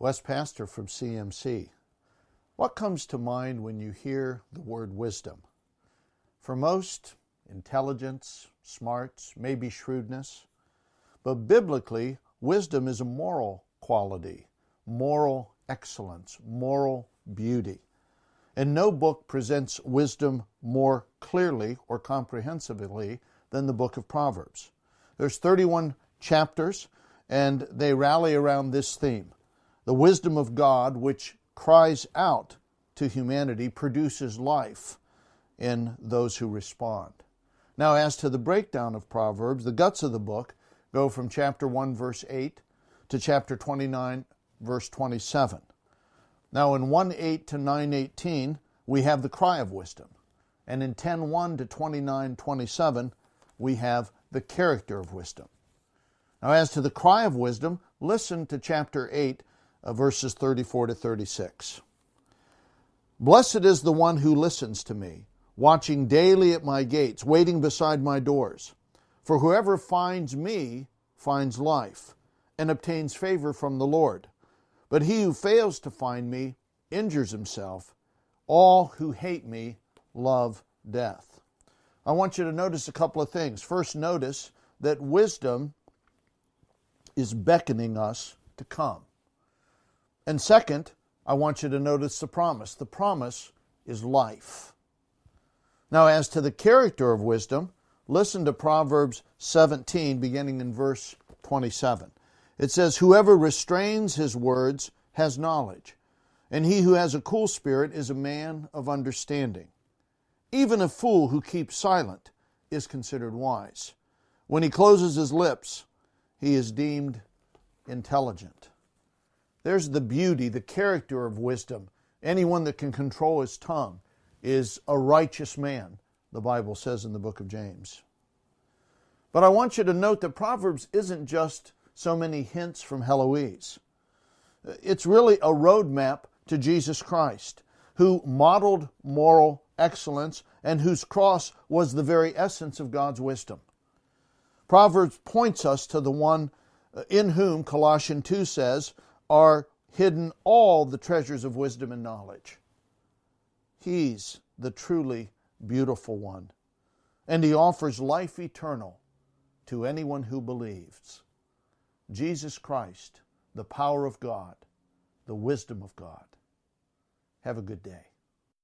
Wes Pastor from CMC. What comes to mind when you hear the word wisdom? For most, intelligence, smarts, maybe shrewdness. But biblically, wisdom is a moral quality, moral excellence, moral beauty. And no book presents wisdom more clearly or comprehensively than the book of Proverbs. There's 31 chapters, and they rally around this theme. The wisdom of God, which cries out to humanity, produces life in those who respond. Now, as to the breakdown of Proverbs, the guts of the book go from chapter 1, verse 8 to chapter 29, verse 27. Now, in 1:8 to 9:18, we have the cry of wisdom. And in 10:1 to 29:27, we have the character of wisdom. Now, as to the cry of wisdom, listen to chapter 8, verses 34 to 36. Blessed is the one who listens to me, watching daily at my gates, waiting beside my doors. For whoever finds me finds life and obtains favor from the Lord. But he who fails to find me injures himself. All who hate me love death. I want you to notice a couple of things. First, notice that wisdom is beckoning us to come. And second, I want you to notice the promise. The promise is life. Now, as to the character of wisdom, listen to Proverbs 17, beginning in verse 27. It says, whoever restrains his words has knowledge, and he who has a cool spirit is a man of understanding. Even a fool who keeps silent is considered wise. When he closes his lips, he is deemed intelligent. There's the beauty, the character of wisdom. Anyone that can control his tongue is a righteous man, the Bible says in the book of James. But I want you to note that Proverbs isn't just so many hints from Heloise. It's really a roadmap to Jesus Christ, who modeled moral excellence and whose cross was the very essence of God's wisdom. Proverbs points us to the one in whom, Colossians 2 says, are hidden all the treasures of wisdom and knowledge. He's the truly beautiful one, and he offers life eternal to anyone who believes. Jesus Christ, the power of God, the wisdom of God. Have a good day.